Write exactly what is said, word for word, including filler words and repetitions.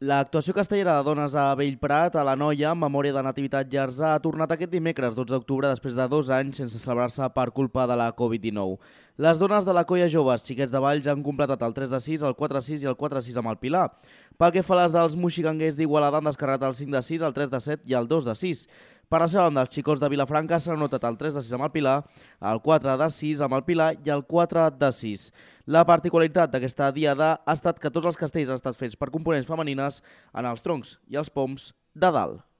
L'actuació castellera de dones a Bellprat, a la Noia, en memòria de Nativitat Llarza, ha tornat aquest dimecres, dotze d'octubre, després de dos anys sense celebrar-se per culpa de la Covid dinou. Les dones de la Colla Joves, Xiquets de Valls, han completat el tres de sis, el quatre de sis i el quatre de sis amb el Pilar. Pel que fa a les dels moixiganguers d'Igualada, han descarregat el cinc de sis, el tres de set i el dos de sis. Per la seva banda, els xicots de Vilafranca s'han anotat el tres de sis amb el Pilar, el quatre de sis amb el Pilar i el quatre de sis. La particularitat d'aquesta diada ha estat que tots els castells han estat fets per components femenines en els troncs i els poms de dalt.